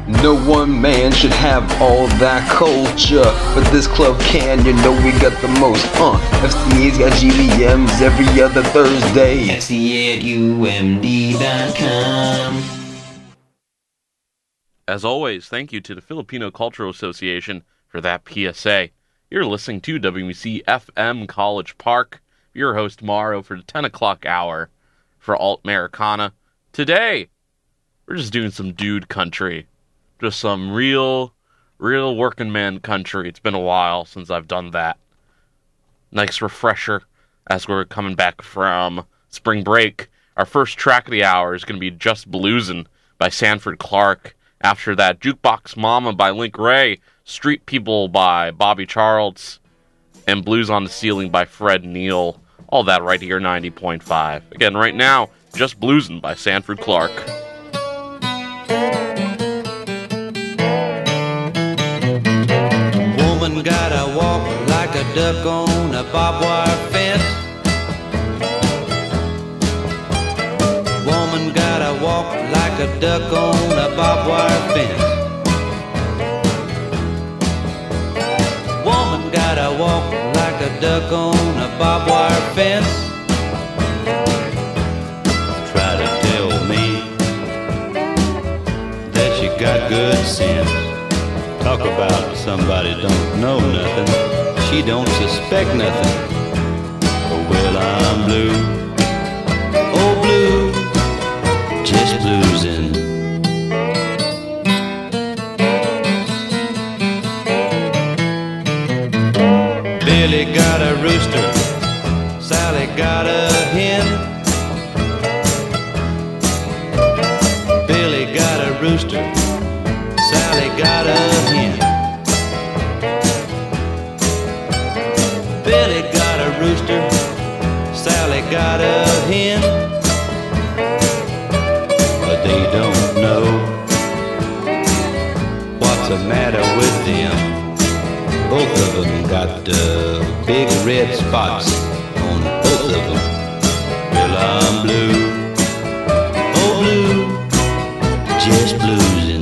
No one man should have all that culture, but this club can, you know we got the most. FCA's got GBMs every other Thursday. FCA at UMD.com. As always, thank you to the Filipino Cultural Association for that PSA. You're listening to WMC FM College Park. Your host, Mauro, for the 10 o'clock hour for Alt Americana. Today, we're just doing some dude country. Just some real working man country. It's been a while since I've done that. Nice refresher as we're coming back from spring break. Our first track of the hour is going to be Just Bluesin' by Sanford Clark. After that, Jukebox Mama by Link Ray, Street People by Bobby Charles, and Blues on the Ceiling by Fred Neil. All that right here, 90.5. Again, right now, Just Bluesin' by Sanford Clark. Woman gotta walk like a duck on a barbed wire fence. Woman gotta walk like a duck on a barbed wire fence. Woman gotta walk like a duck on a barbed wire fence. Try to tell me that she got good sense. Talk about somebody don't know nothing. She don't suspect nothing. Well, I'm blue. Oh, blue. Just bluesin'. Billy got a rooster. Sally got a hen. Billy got a rooster. Sally got a hen. Billy got a rooster. Sally got a hen. But they don't know what's the matter with them. Both of them got big red spots on both of them. Well, I'm blue. Oh, blue. Just bluesin'.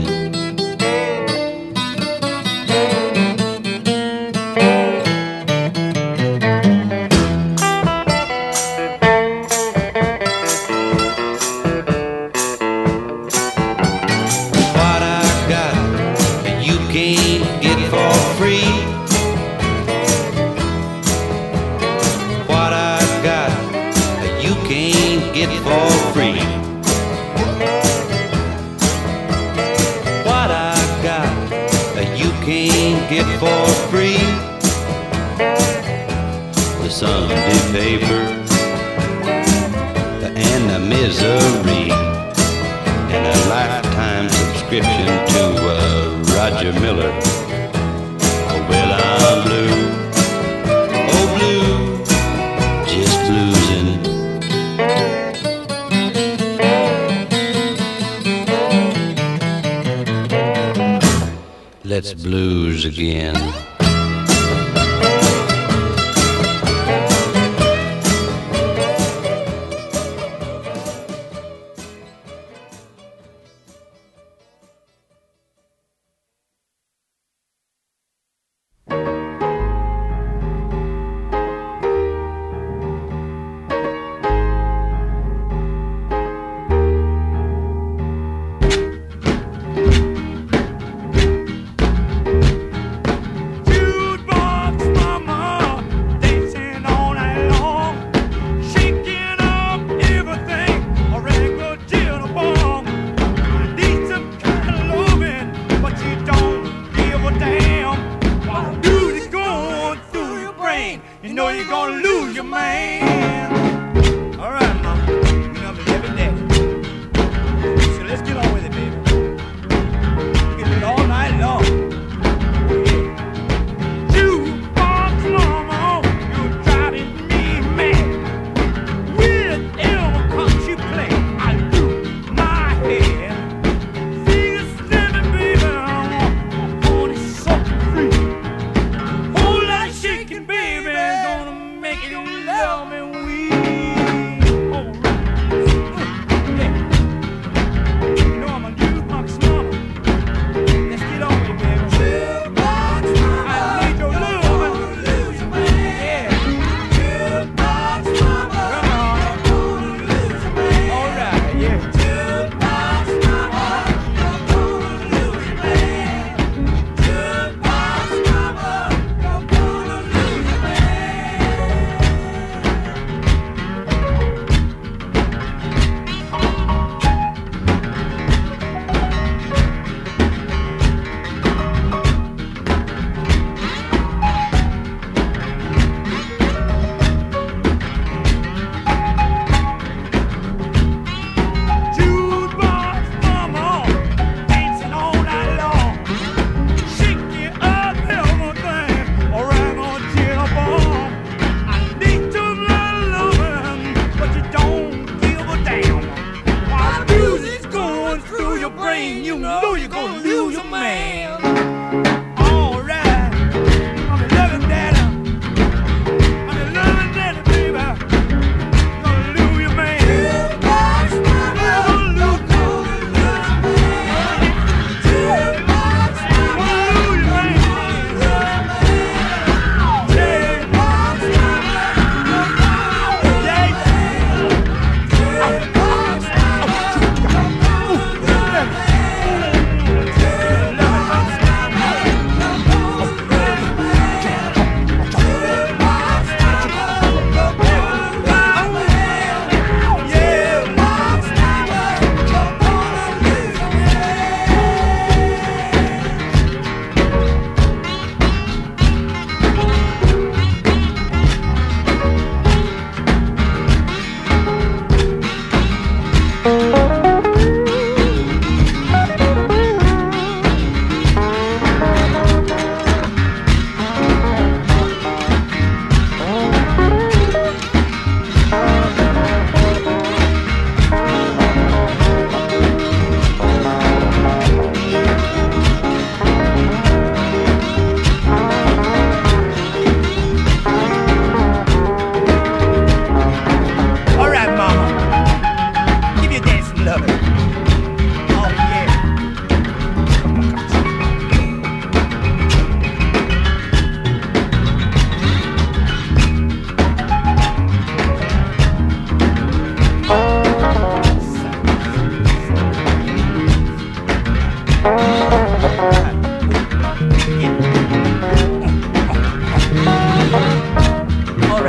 For free, the Sunday paper and the misery, and a lifetime subscription to Roger Miller. Oh, well, I'm blue. Oh, blue. Just bluesin'. Let's blues again. Tell me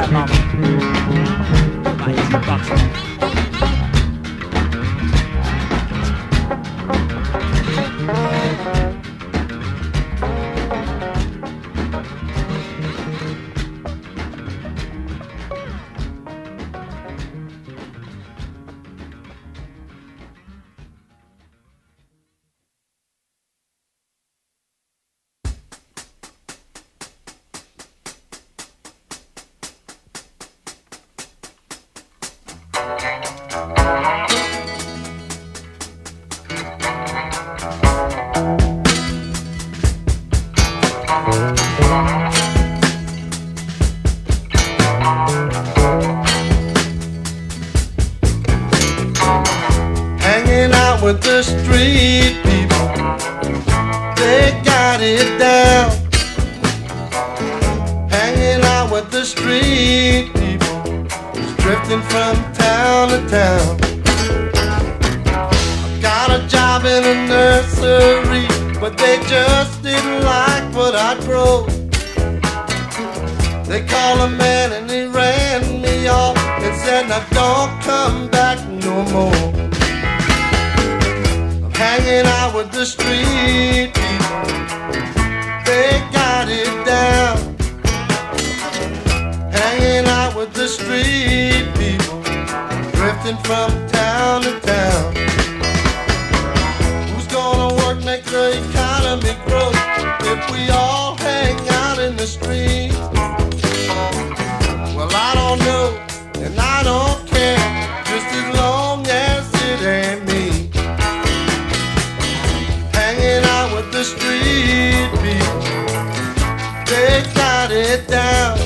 Mama by Jukebox Mama. Hanging out with the street people, they got it down. Hanging out with the street people, drifting from town to town. I got a job in a nursery, but they just didn't like what I grow. They called a man and he ran me off and said, now don't come back no more. I'm hanging out with the street people, they got it down. Hanging out with the street people, drifting from town to town. Who's gonna work, make the economy grow if we all hang out in the street? Well, I don't know, and I don't care, just as long as it ain't me. Hanging out with the street people, they got it down.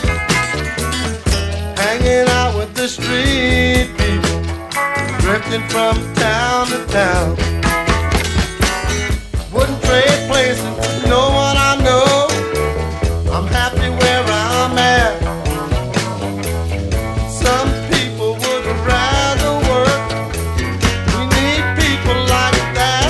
Hanging out with the street people, drifting from town to town. Wouldn't trade places with no one I know. I'm happy where I'm at. Some people would rather work. We need people like that.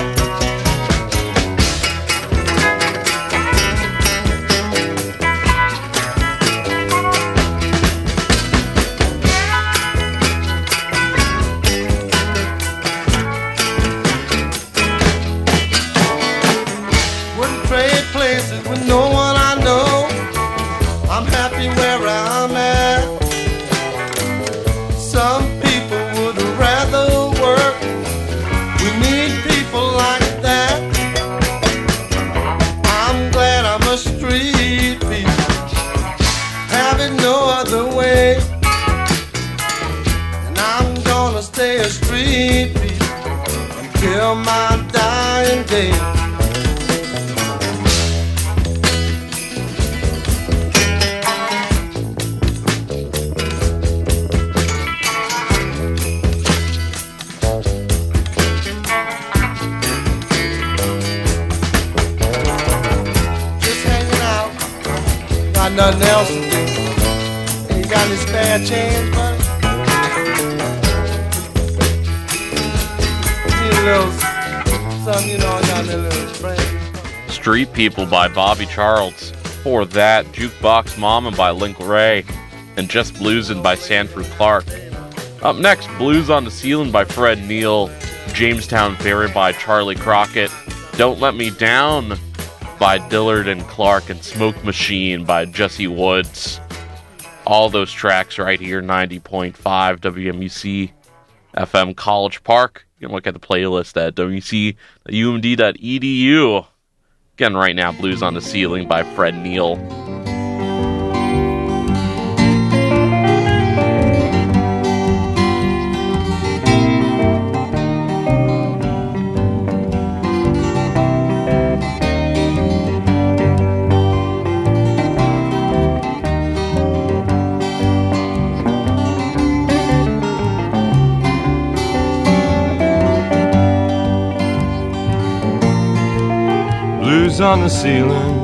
Wouldn't trade places with no one I know. I'm happy where I'm at. Some people would rather work. We need people like that. I'm glad I'm a street people, have it no other way. And I'm gonna stay a street people until my dying day. Got nothing else to do. Ain't you got any spare change, buddy? Need a little something, you know, I got a little friend. Street People by Bobby Charles. Before that, Jukebox Mama by Link Ray. And Just Bluesin' by Sanford Clark. Up next, Blues on the Ceiling by Fred Neil. Jamestown Ferry by Charlie Crockett. Don't Let Me Down by Dillard and Clark, and Smoke Machine by Jesse Woods. All those tracks right here, 90.5 WMUC FM College Park. You can look at the playlist at wc.umd.edu. Again, right now, Blues on the Ceiling by Fred Neil. Blues on the ceiling,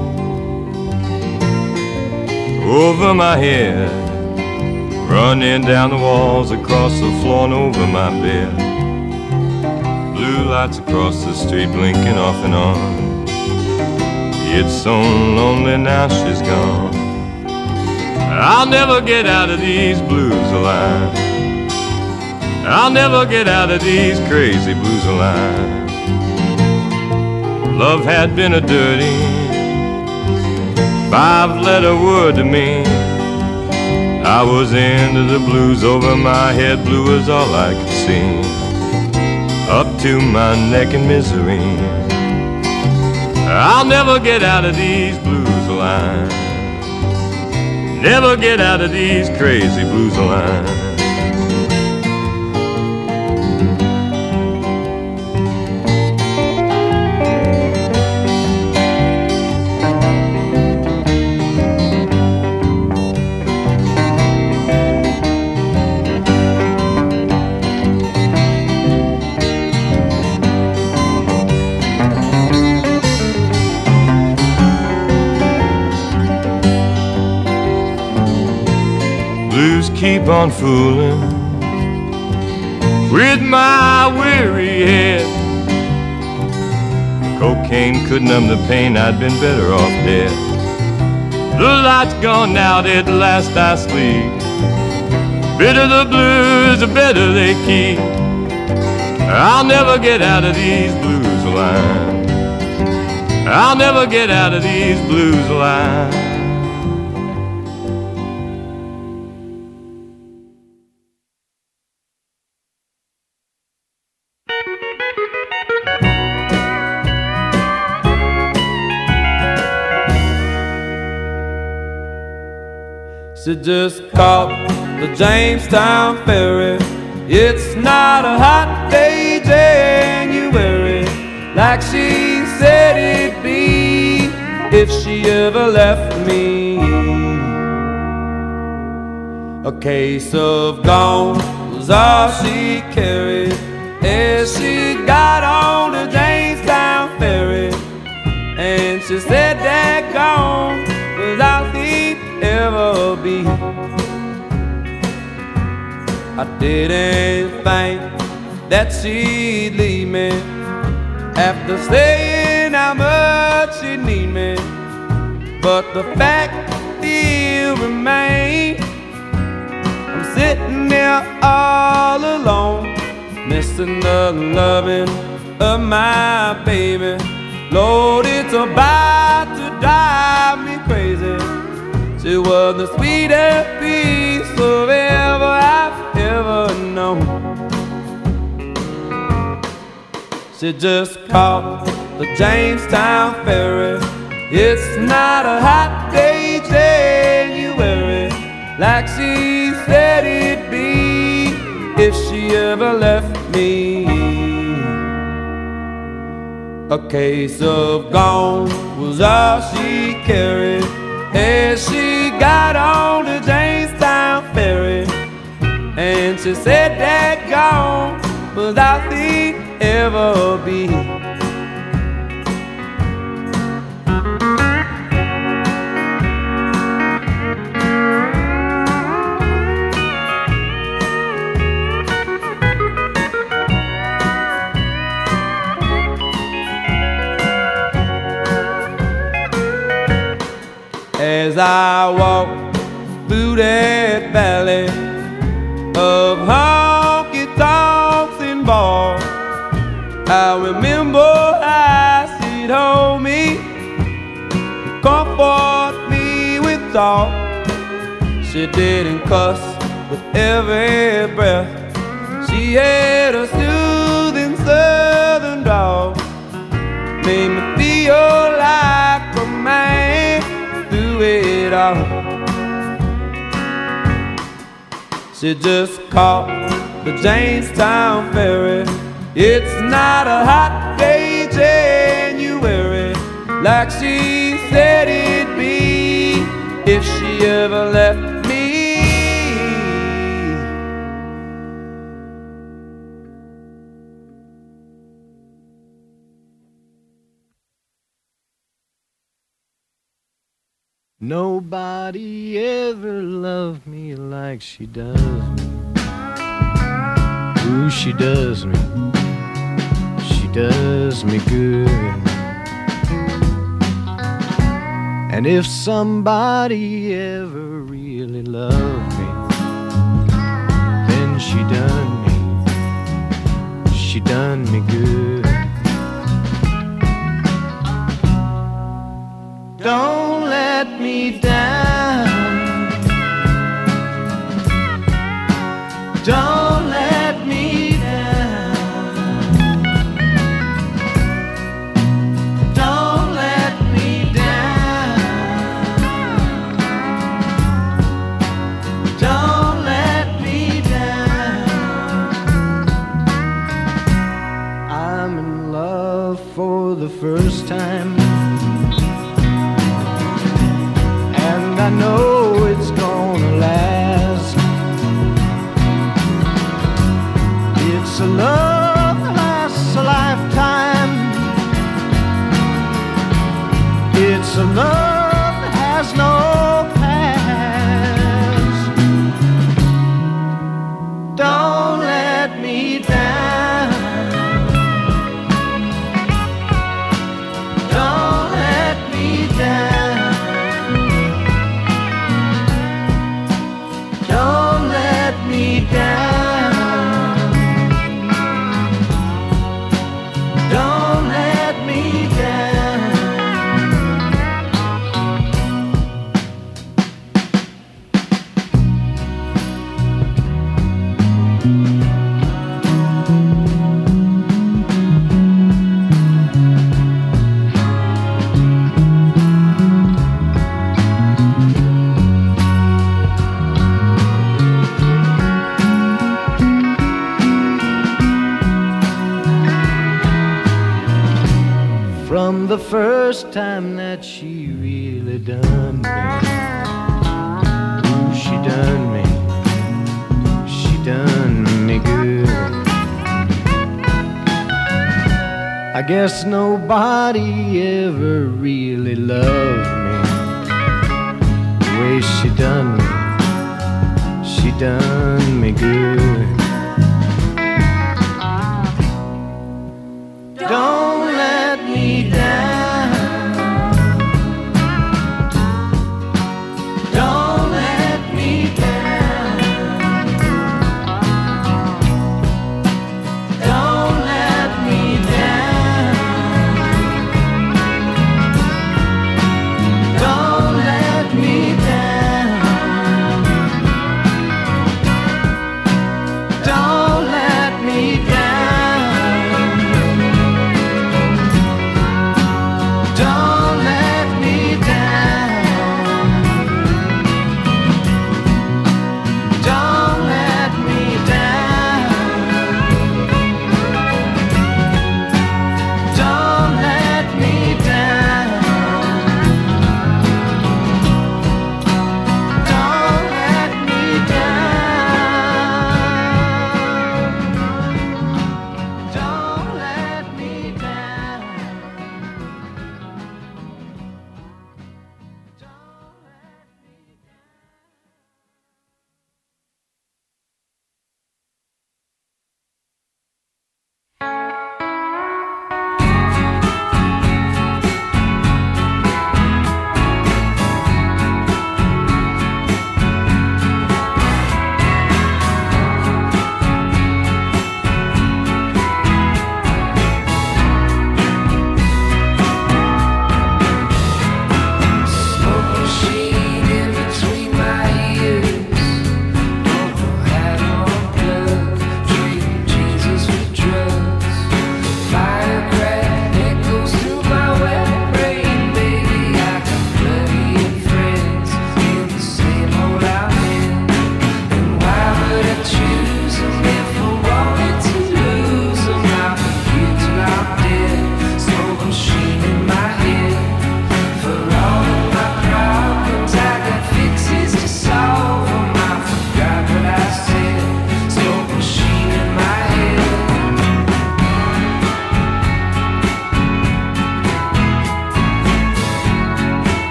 over my head, running down the walls, across the floor and over my bed. Blue lights across the street blinking off and on. It's so lonely now she's gone. I'll never get out of these blues alive. I'll never get out of these crazy blues alive. Love had been a dirty 5-letter word to me. I was into the blues, over my head blue was all I could see, up to my neck in misery. I'll never get out of these blues alive. Never get out of these crazy blues alive. Keep on fooling with my weary head. Cocaine could numb the pain, I'd been better off dead. The light's gone out, at last I sleep. Bitter the blues, the better they keep. I'll never get out of these blues alive. I'll never get out of these blues alive. She just caught the Jamestown ferry. It's not a hot day, January, like she said it'd be if she ever left me. A case of gone was all she carried as she got on the Jamestown ferry. And she said that gone without the ever be. I didn't think that she'd leave me after saying how much she need me, but the fact still remains. I'm sitting there all alone, missing the loving of my baby. Lord, it's about to drive me crazy. She was the sweetest piece of ever I've ever known. She just caught the Jamestown ferry. It's not a hot day, January, like she said it'd be if she ever left me. A case of gone was all she carried as she got on the Jamestown ferry. And she said that gone without the ever be. As I walk through that valley of honky-tonks and bars, I remember how she'd hold me, comfort me with talk. She didn't cuss with every breath. She had a soothing southern drawl, made me feel like a man through it all. She just caught the Jamestown ferry. It's not a hot day, January, like she said it'd be if she ever left me. Nobody ever loved me like she does me. Ooh, she does me. She does me good. And if somebody ever really really loved me, then she done me good. Don't let me down, don't let me down, don't let me down, don't let me down. I'm in love for the first time, and I know it's gonna last. It's a love that lasts a lifetime. It's a love that has no past. Don't let me down, don't let me down, don't let me down, don't let me down. From the first time that she really done me, ooh, she done me good. I guess nobody ever really loved me the way she done me good. Don't let me down, don't let me down, don't let me down, don't let me down,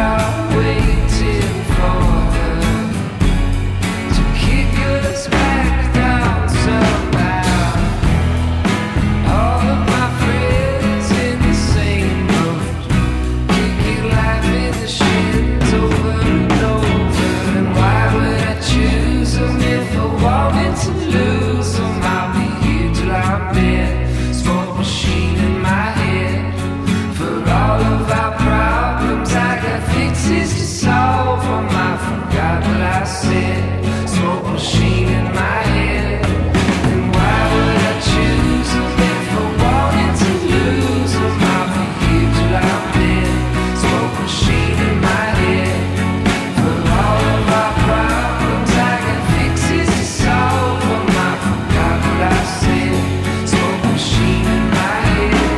are waiting for her to kick us back down somehow. All of my friends in the same boat, kicking life in the shins over and over. And why would I choose them if I wanted to lose them? I'll be here till I'm dead, smoke machine in my head. For all of our problems, I got fixes to solve. I forgot what I said, smoke machine in my head. And why would I choose them if I wanted to lose them? I'll be here till I'm dead, smoke machine in my head. For all of our problems, I got fixes to solve. I forgot what I said, smoke machine in my head.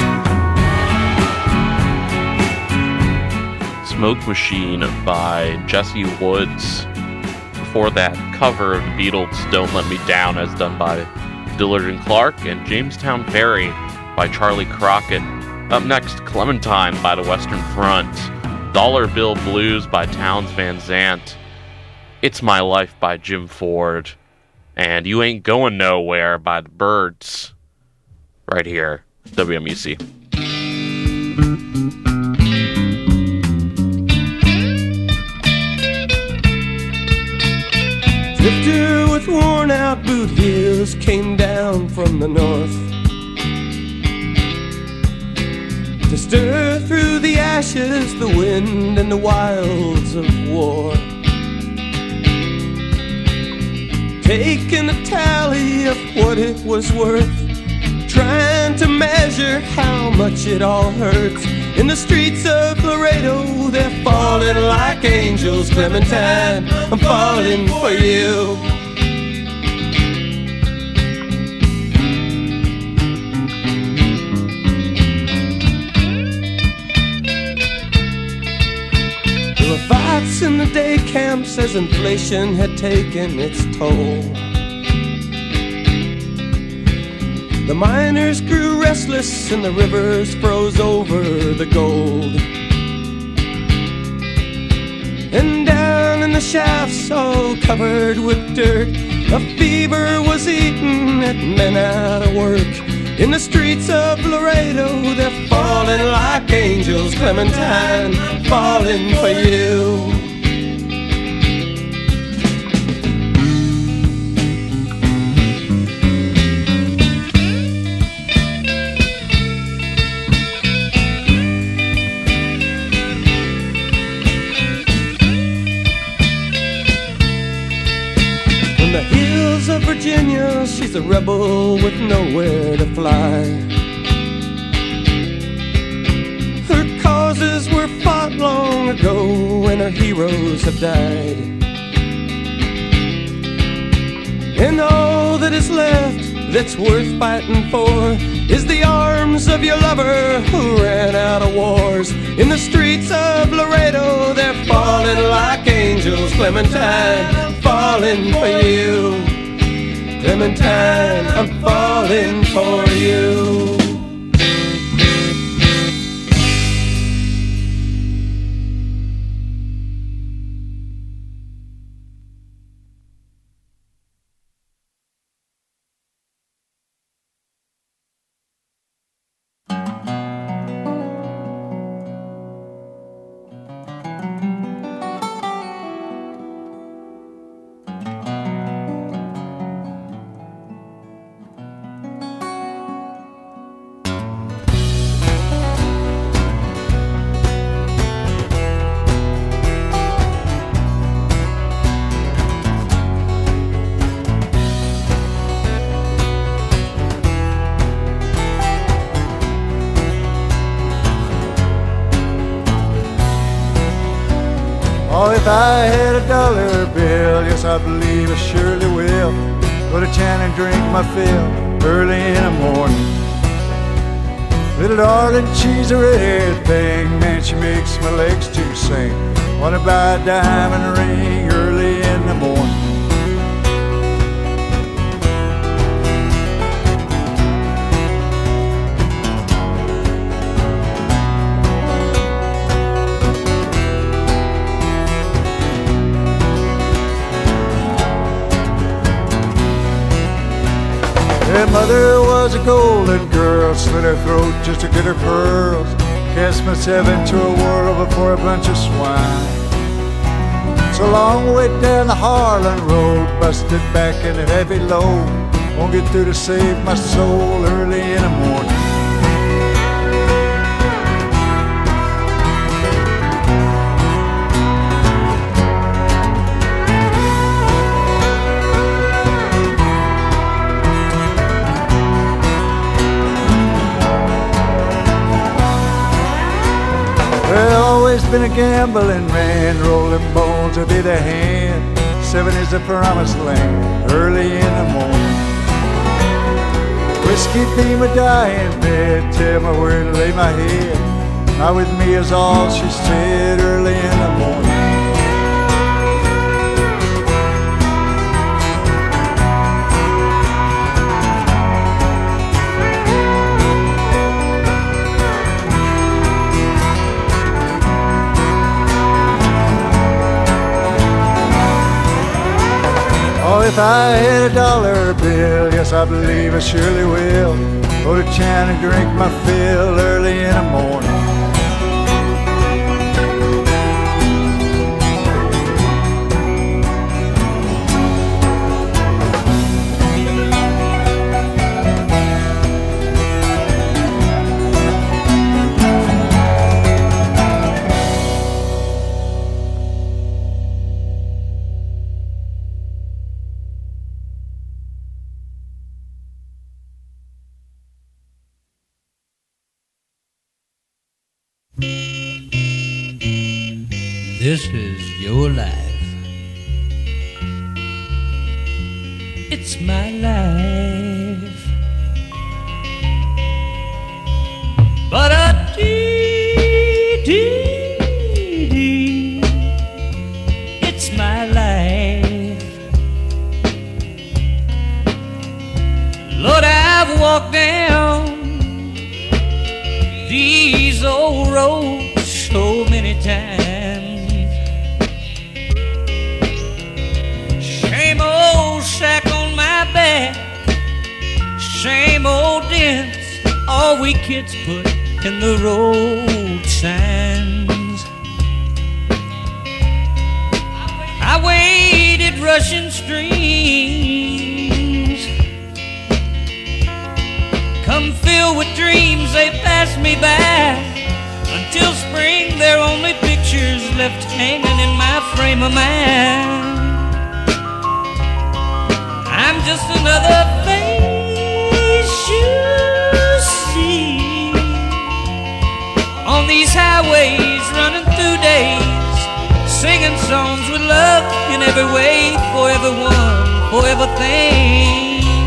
Smoke Machine by Jesse Woods. Before that, cover of the Beatles' Don't Let Me Down, as done by Dillard and Clark, and Jamestown Ferry by Charlie Crockett. Up next, Clementine by the Western Front, Dollar Bill Blues by Townes Van Zandt, It's My Life by Jim Ford, and You Ain't Going Nowhere by the Byrds, right here, WMUC. Drifter with worn-out boot heels came down from the north to stir through the ashes, the wind, and the wilds of war. Taking a tally of what it was worth, trying to measure how much it all hurts. In the streets of Laredo, they're falling like angels. Clementine, I'm falling for you. There were fights in the day camps as inflation had taken its toll. The miners grew restless and the rivers froze over the gold. And down in the shafts, all covered with dirt, a fever was eating at men out of work. In the streets of Laredo, they're falling like angels. Clementine, falling for you. Of Virginia, she's a rebel with nowhere to fly. Her causes were fought long ago and her heroes have died. And all that is left that's worth fighting for is the arms of your lover who ran out of wars. In the streets of Laredo, they're falling like angels. Clementine, I'm falling for you. Clementine, I'm falling for you. Oh, if I had $1 bill, yes, I believe I surely will. Go to town and drink my fill early in the morning. Little darling, she's a red thing, man, she makes my legs to sing. Wanna buy a diamond ring early in the morning. Her mother was a golden girl, slit her throat just to get her pearls. Cast myself into a whirl before a bunch of swine. So long way down the Harlan Road, busted back in a heavy load. Won't get through to save my soul early in the morning. Well, always been a gambling man, rolling bones with either hand. 7 is the promised land, early in the morning. Whiskey be my dying bed, tell me where to lay my head. Not with me is all she said, early in the morning. Oh, if I had a dollar bill, yes, I believe I surely will. Go to town and drink my fill early in the morning. This is your life. It's my life. But a dee dee dee. It's my life. Lord, I've walked down these old roads so many times. Same old sack on my back, same old dents, all we kids put in the road signs. I waded rushing streams, come filled with dreams, they passed me by. Until spring, they're only pictures left hanging in my frame of mind. I'm just another face you see on these highways, running through days, singing songs with love in every way, for everyone, for everything.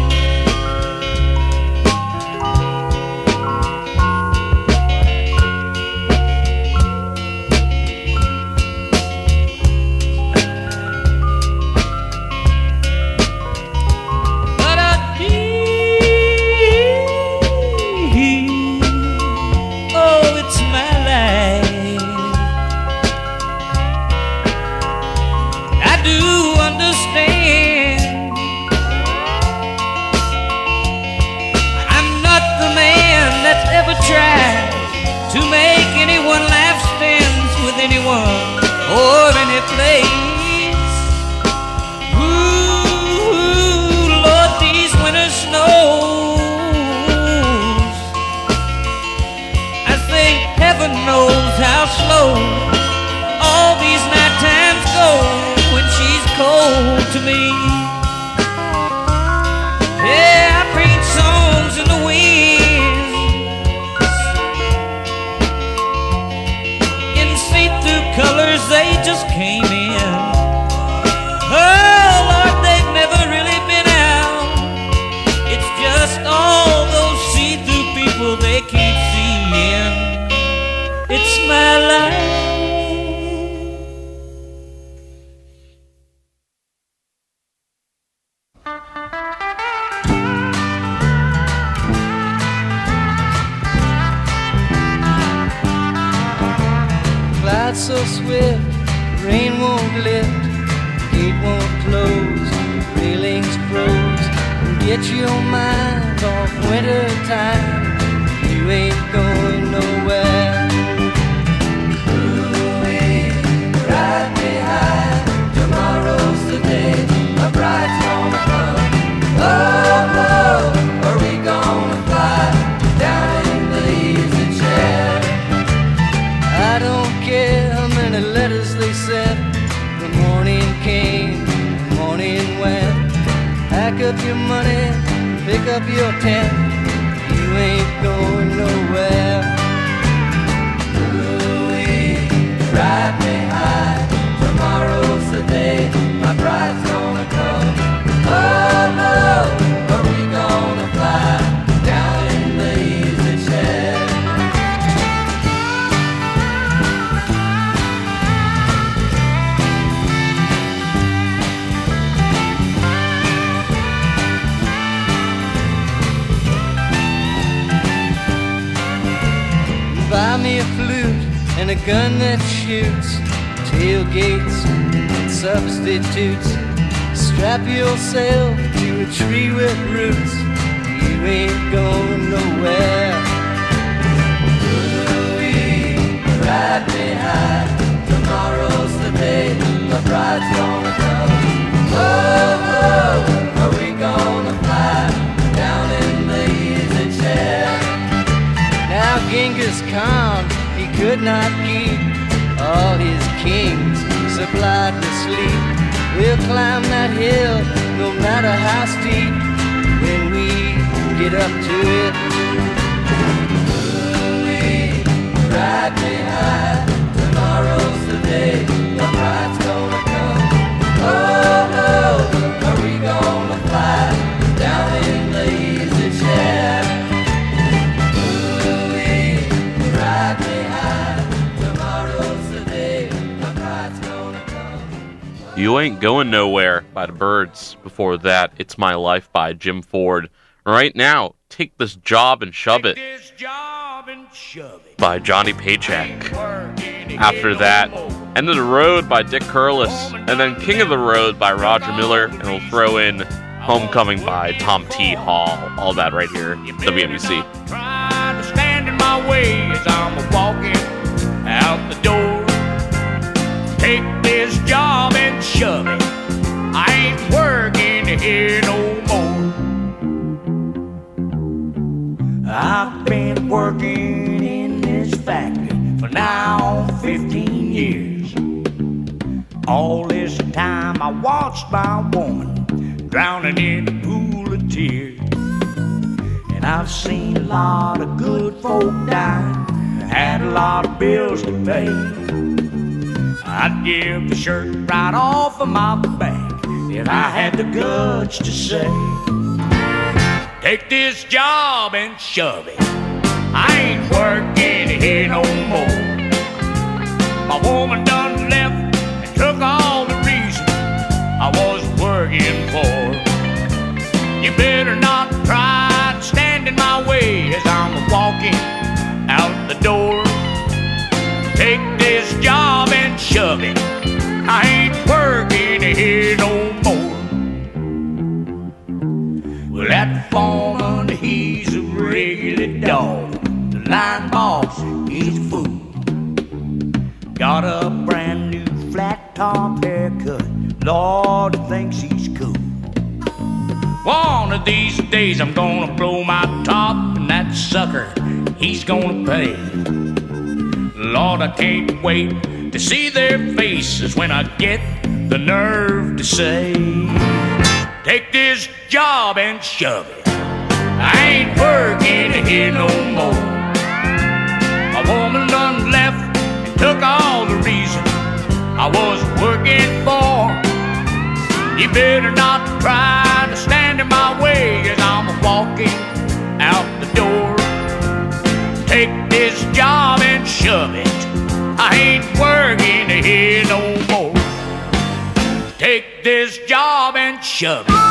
To make anyone laugh stands with anyone or any place. Ooh, Lord, these winter snows, I think heaven knows how slow all these night times go when she's cold to me. Yeah, I paint songs in the wind, colors they just came in. Oh Lord, they've never really been out. It's just all those see-through people they can't see in. It's my life. So swift, rain won't lift, gate won't close, railings froze, and get your mind off winter time. You ain't going nowhere. Ooh-wee, ride me high. Tomorrow's the day my bride's gonna come. Oh, oh, are we gonna fly down in the easy chair? I don't care how many letters they sent. The morning came, the morning went. Pack up your money, pick up your tent. You ain't going nowhere. Ooh-wee, ride me high. Tomorrow's the day my bride's gonna come. Oh, oh, are we gonna fly down in the easy chair? Buy me a flute and a gun that shoots, tailgates and substitutes. Strap yourself to a tree with roots. You ain't going nowhere. Ooh-wee, ride me high. Tomorrow's the day my bride's gonna come. Oh, oh, are we gonna fly down in the easy chair? Now Genghis Khan, he could not keep all his kings supplied with sleep. We'll climb that hill no matter how steep when we get up to it. Ooh-wee, ride me high. Tomorrow's the day my bride's gonna come. Oh, oh, are we gonna fly down in the easy chair? Ride me high. Tomorrow's the day my bride's gonna come. You Ain't Going Nowhere by the Byrds. Before that, It's My Life by Jim Ford. Right now, Take This Job and Shove It by Johnny Paycheck. After that, End of the Road by Dick Curlis, and then King of the Road by Roger Miller, and we'll throw in Homecoming by Tom T. Hall. All that right here, WMUC. Trying to stand in my way as I'm walking out the door. Take this job and shove it. I ain't working here no more. I've been working in this factory for now 15 years. All this time I watched my woman drowning in a pool of tears. And I've seen a lot of good folk die, had a lot of bills to pay. I'd give the shirt right off of my back if I had the guts to say, take this job and shove it. I ain't working here no more. My woman done left and took all the reason I was working for. You better not try to stand in my way as I'm walking out the door. Take this job and shove it. I ain't working here no more. Well, that foreman, he's a regular dog. The line boss, he's a fool. Got a brand new flat top haircut. Lord thinks he's cool. One of these days I'm gonna blow my top, and that sucker, he's gonna pay. Lord, I can't wait to see their faces when I get the nerve to say, take this job and shove it. I ain't working here no more. My woman done left and took all the reason I was working for. You better not try to stand in my way as I'm walking out the door. Take this job and shove it. I ain't working here no more. Take this job and shove it.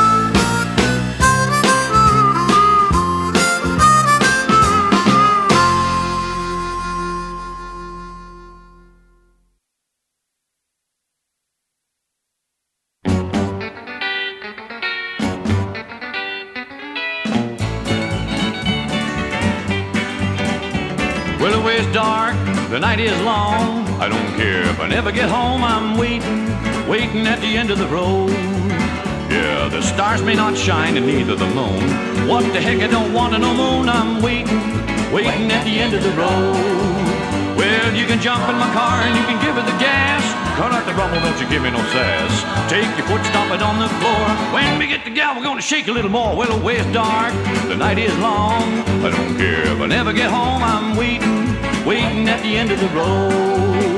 dark, the night is long. I don't care if I never get home, I'm waiting at the end of the road. Yeah, the stars may not shine and neither the moon. What the heck, I don't want no moon, I'm waiting at the end of the road. Well, you can jump in my car and you can give it the gas. Cut out the rumble, don't you give me no sass. Take your foot, stomp it on the floor. When we get together, we're gonna shake a little more. Well, the way is dark, the night is long. I don't care if I never get home, I'm waiting at the end of the road.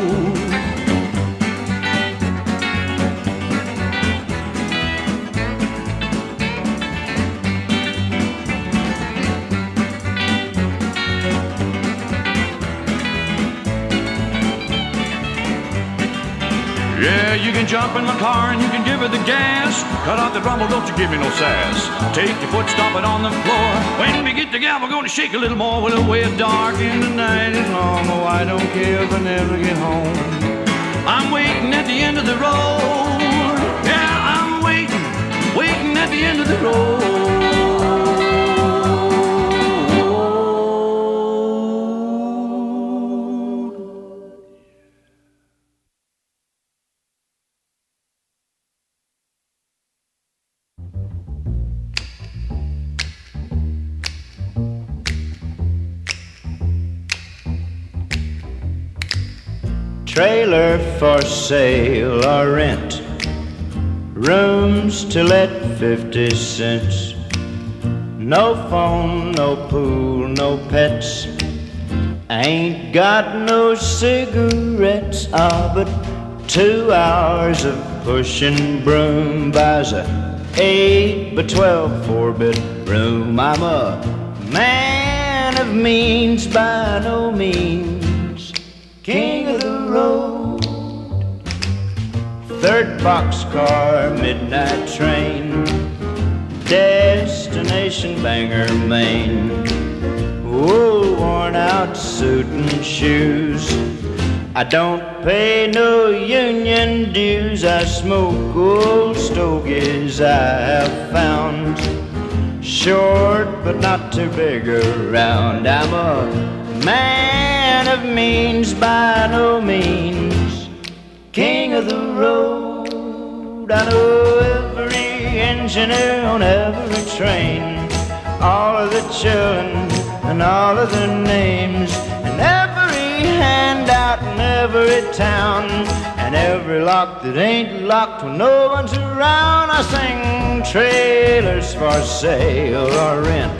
Yeah, you can jump in my car and you can give her the gas. Cut out the rumble, don't you give me no sass. Take your foot, stomp it on the floor. When we get together, we're gonna shake a little more. Well, the way is dark and the night is long. Oh, I don't care if I never get home. I'm waiting at the end of the road. Yeah, I'm waiting at the end of the road. Trailer for sale or rent, rooms to let 50 cents. No phone, no pool, no pets. Ain't got no cigarettes. But 2 hours of pushing broom buys a 8 by 12 4-bedroom. I'm a man of means, by no means king of the road. Third boxcar, midnight train, destination Bangor, Maine. Wool worn out suit and shoes. I don't pay no union dues. I smoke old stogies I have found, short but not too big around. I'm a man of means, by no means king of the road. I know every engineer on every train, all of the children and all of their names, and every handout in every town, and every lock that ain't locked when no one's around. I sing trailers for sale or rent,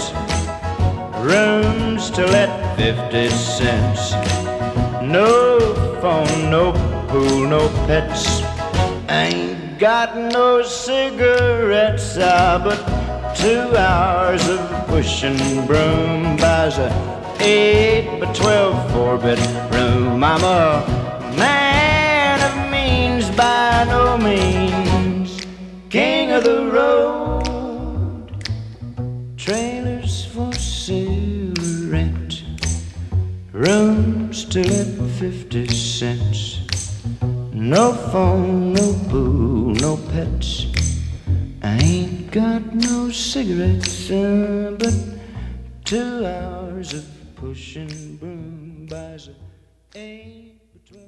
rooms to let 50 cents. No phone, no pool, no pets. Ain't got no cigarettes. But 2 hours of pushing broom buys a 8 by 12 4-bedroom. I'm a man of means, by no means king of the road. Trailers for sale, rent, rooms to let 50 cents. No phone, no pool, no pets. I ain't got no cigarettes. But 2 hours of pushing broom buys a 8 by 12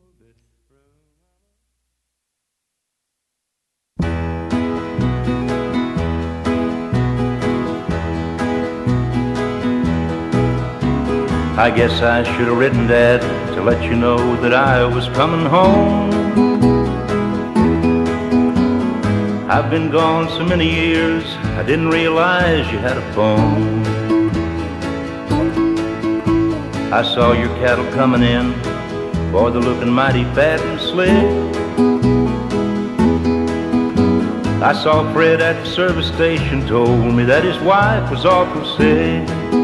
I guess I should have written Dad to let you know that I was coming home. I've been gone so many years, I didn't realize you had a phone. I saw your cattle coming in, boy, they're looking mighty fat and slick. I saw Fred at the service station, told me that his wife was awful sick.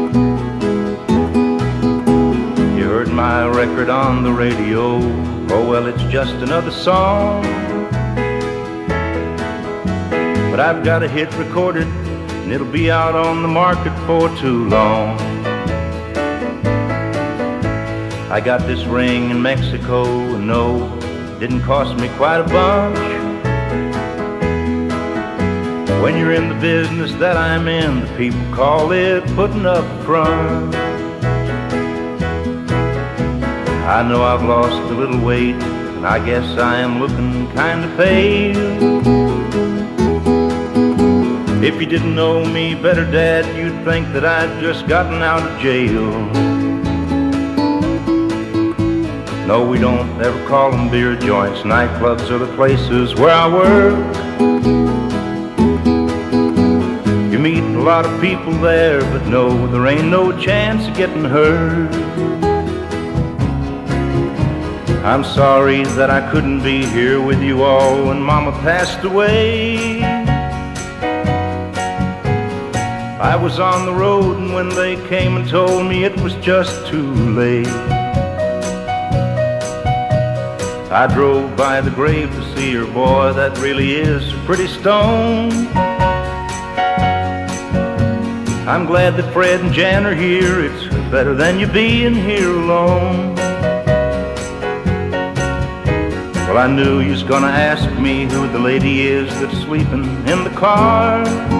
Heard my record on the radio, oh well, it's just another song. But I've got a hit recorded, and it'll be out on the market for too long. I got this ring in Mexico, and no, it didn't cost me quite a bunch. When you're in the business that I'm in, the people call it putting up a front. I know I've lost a little weight, and I guess I am looking kinda pale. If you didn't know me better, Dad, you'd think that I'd just gotten out of jail. No, we don't ever call them beer joints. Nightclubs are the places where I work. You meet a lot of people there, but no, there ain't no chance of getting hurt. I'm sorry that I couldn't be here with you all when Mama passed away. I was on the road, and when they came and told me it was just too late, I drove by the grave to see her. Boy, that really is a pretty stone. I'm glad that Fred and Jan are here. It's better than you being here alone. Well, I knew you was gonna ask me who the lady is that's sleeping in the car.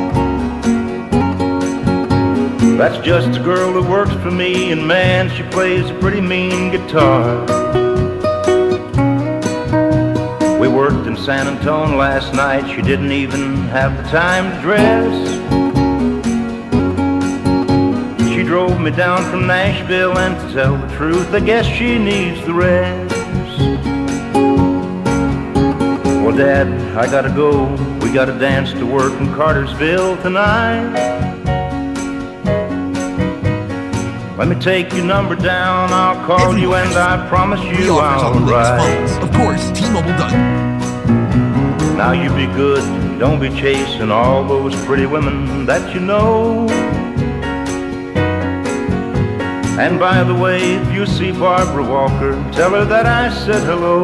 That's just a girl that works for me, and man, she plays a pretty mean guitar. We worked in San Antonio last night. She didn't even have the time to dress. She drove me down from Nashville, and to tell the truth, I guess she needs the rest. Well, Dad, I gotta go. We got a dance to work in Cartersville tonight. Let me take your number down, I'll call you, and I promise you I'll write. Of course, T-Mobile does. Now you be good, don't be chasing all those pretty women that you know. And by the way, if you see Barbara Walker, tell her that I said hello.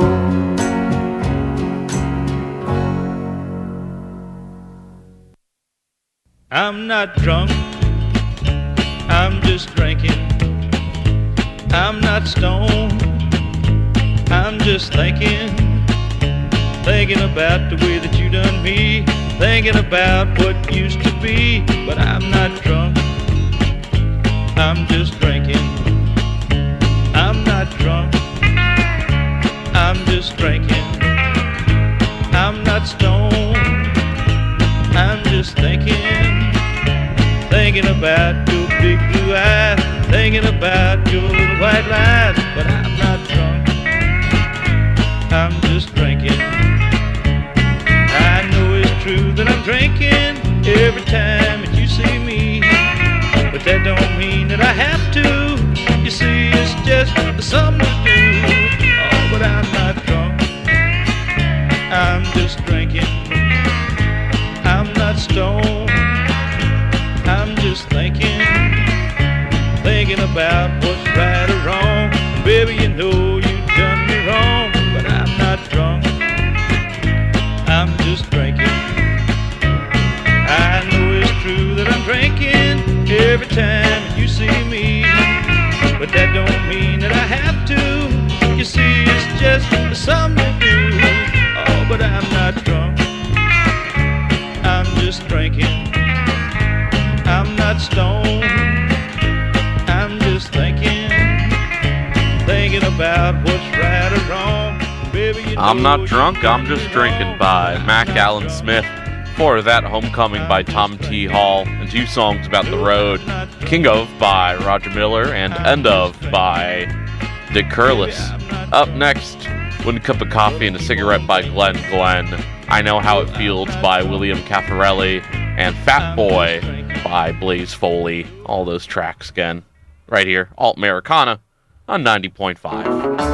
I'm not drunk, I'm just drinking. I'm not stoned, I'm just thinking about the way that you done me, thinking about what used to be. But I'm not drunk, I'm just drinking. I'm not drunk, I'm just drinking. I'm not stoned, I'm just thinking about your big blue eyes, thinking about your little white lies. But I'm not drunk, I'm just drinking. I know it's true that I'm drinking every time that you see me, but that don't mean that I have to. You see, it's just something to do. Oh, but I'm not drunk, I'm just drinking. I'm not stoned, I'm just thinking about what's right or wrong. Baby, you know you done me wrong, but I'm not drunk, I'm just drinking. I know it's true that I'm drinking every time you see me, but that don't mean that I have to. You see, it's just something to do. Oh, but I'm not drunk, I'm just drinking. I'm not stoned, I'm just thinking about what's right or wrong. Baby, you I'm Not Drunk, I'm Just Drinking by Mac Allen Smith. Before that, Homecoming by Tom T. Hall, and two songs about the road, King of by Roger Miller and End of by Dick Curlis. Up next, One Cup of Coffee and a Cigarette by Glenn Glenn, I Know How It Feels by William Caffarelli, and Fat Boy by Blaze Foley. All those tracks again, right here, Alt Americana on 90.5.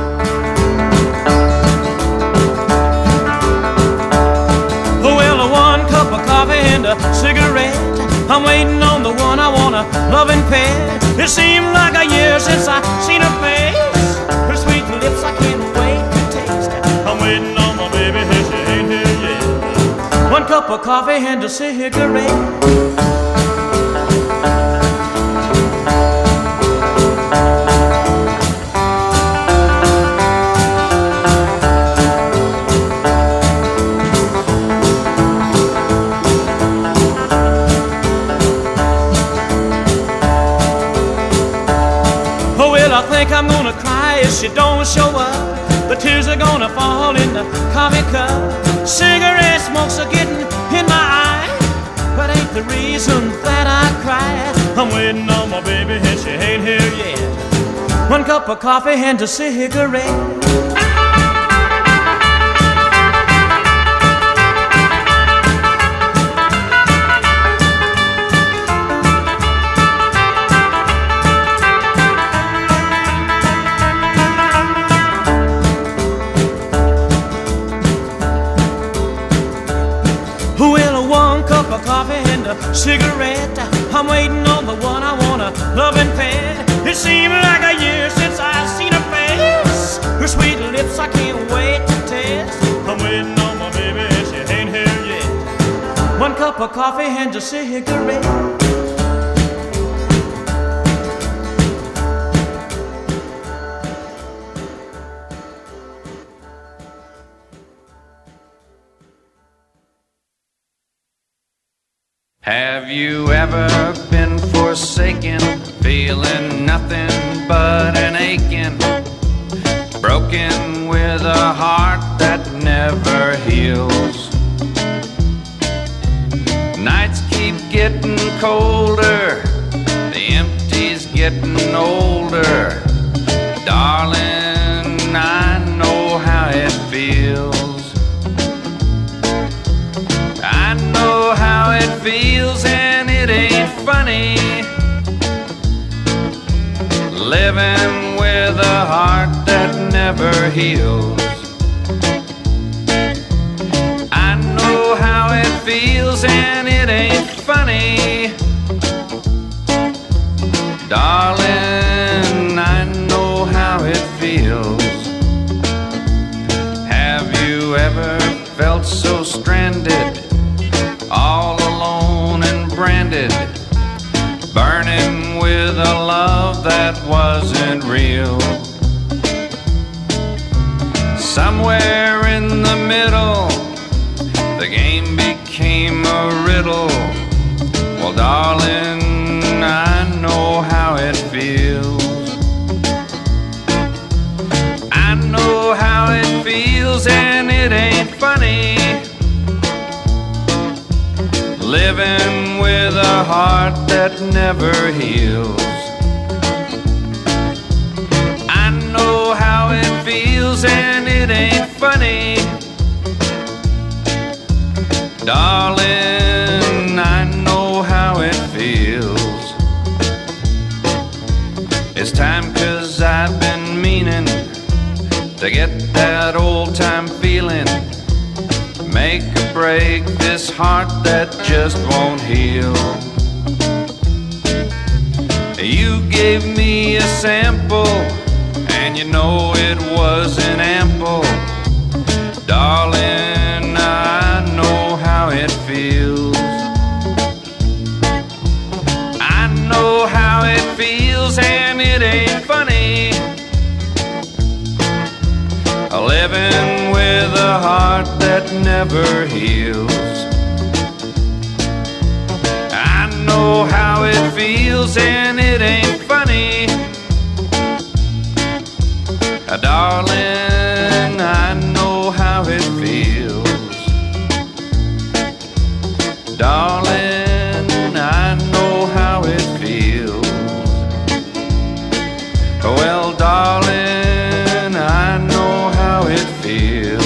Well, one cup of coffee and a cigarette, I'm waiting on the one I want, a loving pet. It seemed like a year since I seen her face, her sweet lips I can't wait to taste. I'm waiting on my baby, and she ain't here yet. One cup of coffee and a cigarette. I think I'm gonna cry if she don't tears are gonna fall in the coffee cup. Cigarette smokes are getting in my eye, but ain't the reason that I cry. I'm waiting on my baby and she ain't here yet. One cup of coffee and a cigarette. Coffee and a cigarette. I'm waiting on the one I wanna love and pet. It seems like a year since I've seen her face. Her sweet lips I can't wait to taste. I'm waiting on my baby and she ain't here yet. One cup of coffee and a cigarette. Have you ever been forsaken, feeling nothing but an aching, broken with a heart that never heals? Nights keep getting colder, the empty's getting older. Darling, I know how it feels. I know how it feels and it ain't funny, living with a heart that never heals. I know how it feels and it ain't funny, darling, I know how it feels. Have you ever felt so stranded, all alone and branded, burning with a love that wasn't real? Somewhere in the middle, the game became a riddle. Well, darling, I know how it feels. I know how it feels and it ain't funny, living with a heart that never heals. I know how it feels and it ain't funny, darling, I know how it feels. It's time 'cause I've been meaning to get that old time feeling, make or break this heart that just won't heal. You gave me a sample, and you know it wasn't ample. Darling, I know how it feels. I know how it feels, and it ain't funny, living with a heart that never heals. I know how it feels and it ain't funny, darling, I know how it feels. Darling, I know how it feels. Well, darling, I know how it feels.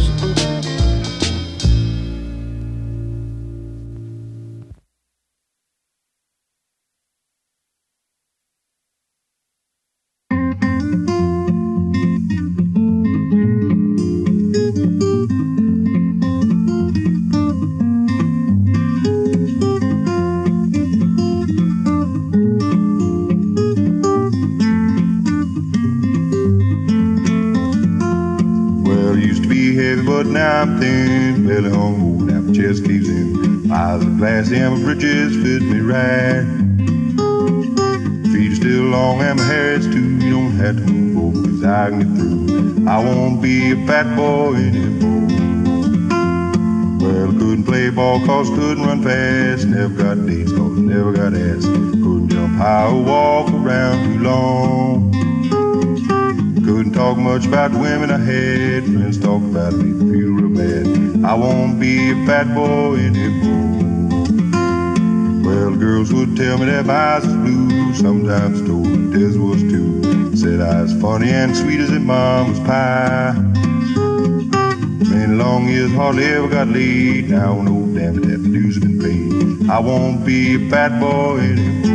But now I'm thin, belly hung, now my chest caves in. Miles of glass and my britches fit me right. Feet are still long and my hair is too. You don't have to move over 'cause I can get through. I won't be a fat boy anymore. Well, I couldn't play ball 'cause couldn't run fast. Never got dates 'cause never got ass. Couldn't jump high or walk around too long. Couldn't talk much about the women I had. Friends talk about me, feel real bad. I won't be a fat boy anymore. Well, the girls would tell me that my eyes was blue. Sometimes told me theirs was too. Said I was funny and sweet as a mama's pie. Many long years hardly ever got laid. Now no damn it, that the dues have been paid. I won't be a fat boy anymore.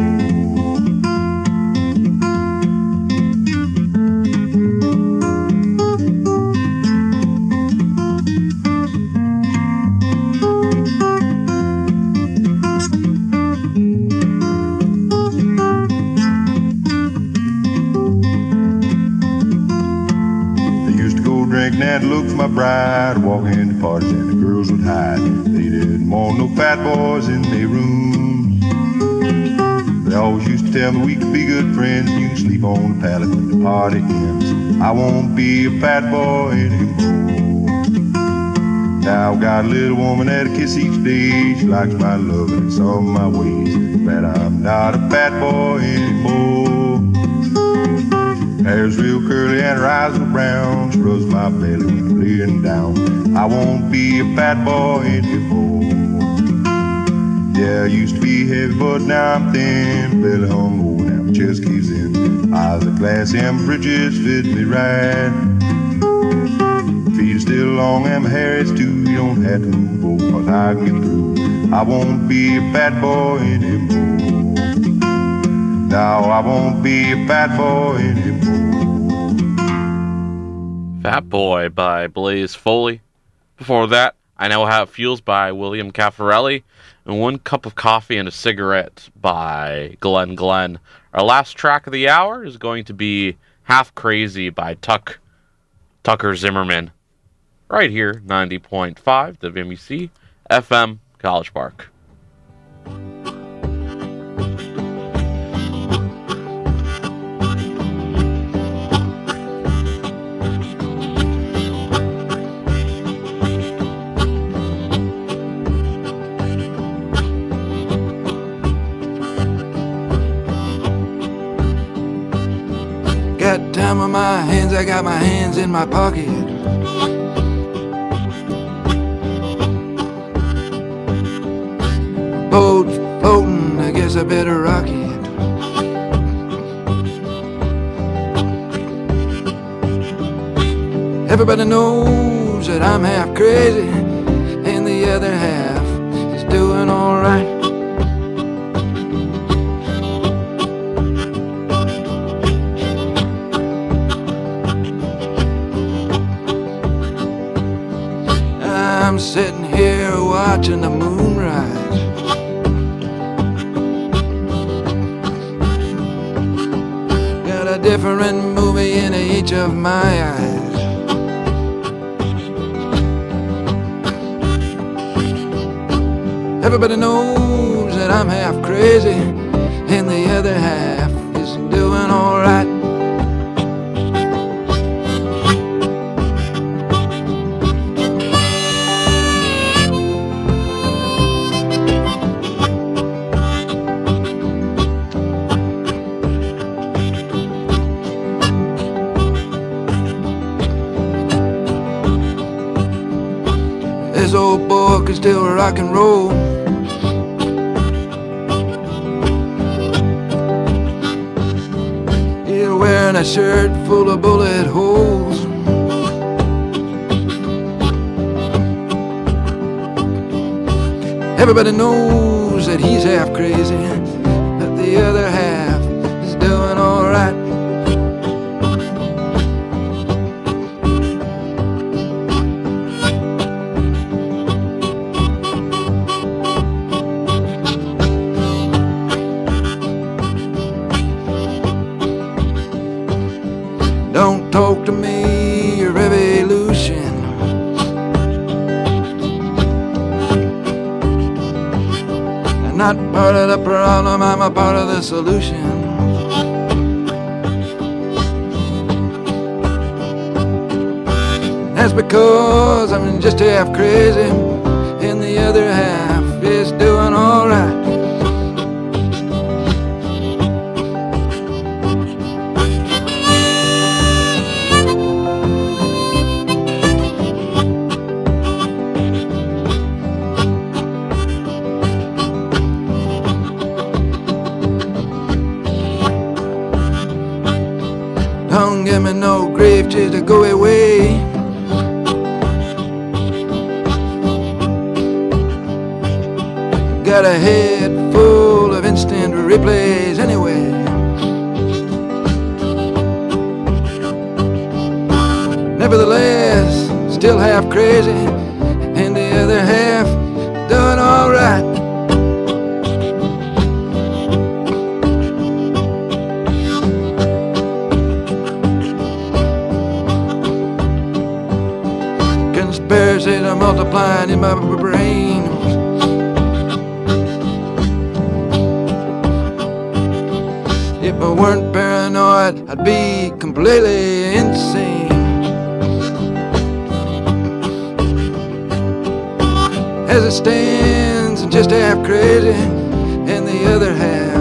And look for my bride, walk into parties and the girls would hide. They didn't want no fat boys in their rooms. They always used to tell me we could be good friends. You can sleep on the pallet when the party ends. I won't be a fat boy anymore. Now I got a little woman that'll kiss each day. She likes my love and some of my ways. But I'm not a fat boy anymore. Hair's real curly and her eyes are brown. She rubs my belly when I'm laying down. I won't be a fat boy anymore. Yeah, I used to be heavy, but now I'm thin. Belly hung over, now my chest caves in. Eyes are glassy and my britches fit me right. Feet are still long and my hair is too. You don't have to move over, cause I can get through. I won't be a fat boy anymore. Now I won't be a fat boy anymore. Fat Boy by Blaze Foley. Before that, I Know How It Feels by William Caffarelli. And One Cup of Coffee and a Cigarette by Glenn Glenn. Our last track of the hour is going to be Half Crazy by Tucker Zimmerman. Right here, 90.5 WMUC FM College Park. Got time on my hands, I got my hands in my pocket. Boat's floating, I guess I better rock it. Everybody knows that I'm half crazy, and the other half is doing alright. I'm sitting here watching the moon rise. Got a different movie in each of my eyes. Everybody knows that I'm half crazy, and the other half is doing alright. This old boy can still rock and roll. He's wearing a shirt full of bullet holes. Everybody knows that he's half crazy, but the other half is doing alright. Don't talk to me, your revolution. I'm not part of the problem, I'm a part of the solution. That's because I'm just half crazy, and the other half is doing alright. give me no grief, just to go away. Got a head full of instant replays anyway. Nevertheless, still half crazy, and the other half doing alright. Conspiracies are multiplying in my brain. If I weren't paranoid, I'd be completely insane. As it stands, I'm just half crazy, and the other half